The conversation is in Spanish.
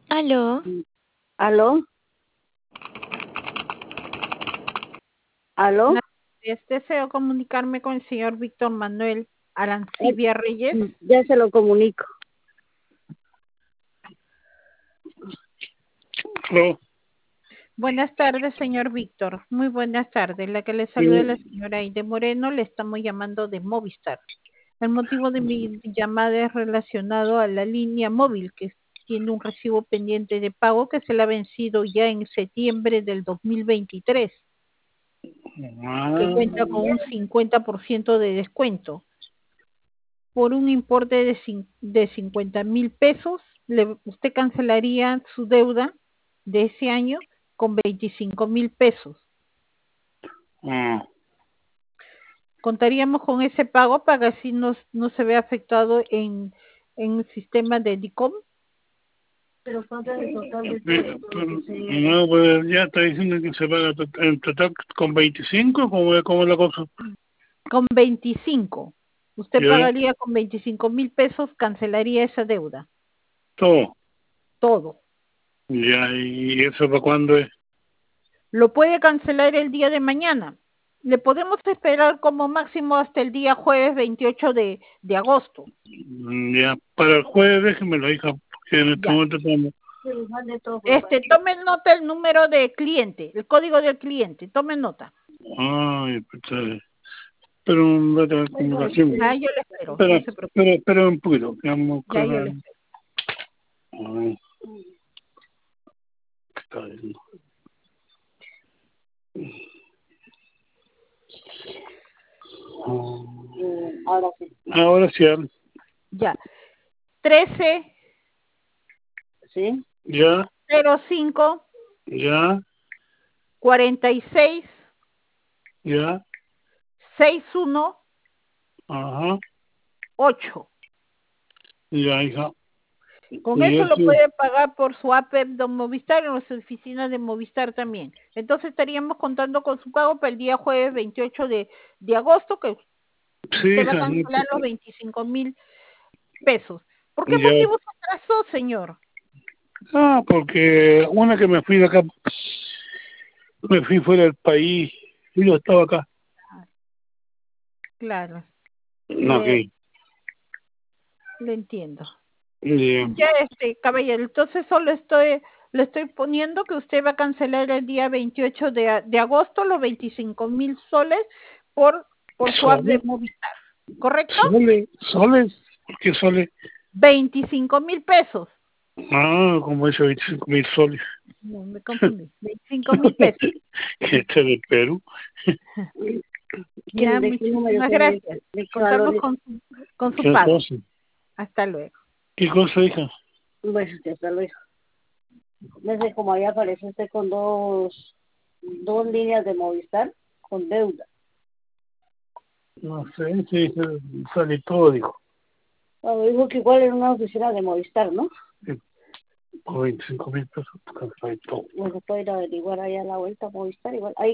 Aló, ¿Aló? ¿Aló? Deseo comunicarme con el señor Víctor Manuel Eh, Arancibia Reyes. Ya se lo comunico. Aló. Buenas tardes, señor Víctor. Muy buenas tardes. La que le saluda es la señora Aide Moreno. Le estamos llamando de Movistar. El motivo de mi llamada es relacionado a la línea móvil, que tiene un recibo pendiente de pago que se le ha vencido ya en septiembre del 2023, que cuenta con un 50% de descuento. Por un importe de 50,000 pesos, usted cancelaría su deuda de ese año con 25,000 pesos. Contaríamos con ese pago para que así no se vea afectado en el sistema de DICOM. Pero falta el total de No, pues ya está diciendo que se paga en total con 25, ¿cómo es la cosa? Con 25. Usted Ya, pagaría con 25,000 pesos, cancelaría esa deuda. todo. Todo. Ya, ¿y eso para cuándo es? Lo puede cancelar el día de mañana. Le podemos esperar como máximo hasta el día jueves 28 de agosto. Ya, para el jueves déjemelo, hija, porque en este Ya. momento estamos... Tome nota el número de cliente, el código del cliente, tome nota. Ay, pues, pero un rato de comunicación. Ya, yo le espero, Espera, no se preocupe. espera un poquito, que vamos Ya, con yo le el... espero. Ay, ¿qué está diciendo? Ahora sí. Ahora sí, Ya. 13 ¿Sí? ya, 05 ya, 46 ya, 61 ajá, 8. ya, hija. Con Y eso lo eso, puede pagar por su app de Movistar en las oficinas de Movistar también. Entonces estaríamos contando con su pago para el día jueves 28 de agosto, que sí, usted va a hija, cancelar los 25,000 pesos. ¿Por qué ya. motivo se atrasó, señor? Ah, porque una que me fui de acá, me fui fuera del país y yo estaba acá. Claro, No, le, ok. le entiendo. Ya. Ya, caballero, entonces le estoy poniendo que usted va a cancelar el día 28 de agosto los 25,000 soles por su app de ¿Soles? Movistar, ¿correcto? ¿Soles? ¿Por qué soles? 25,000 pesos. Ah, como eso, 25.000 soles. No, me confundí. 25,000 pesos. Este de Perú. Ya, ¿De qué número muchísimas son gracias. de qué Contamos valores? con su ¿Qué pago. cosa? Hasta luego. ¿Qué cosa, hija? Pues ya está luego. No sé cómo ahí aparece usted con dos líneas de Movistar con deuda. No sé, sí, sale todo, dijo. Bueno, dijo que igual era una oficina de Movistar, ¿no? Con 25.000 pesos, cansado y todo. Bueno, puede ir a averiguar ahí a la vuelta Movistar igual. Ahí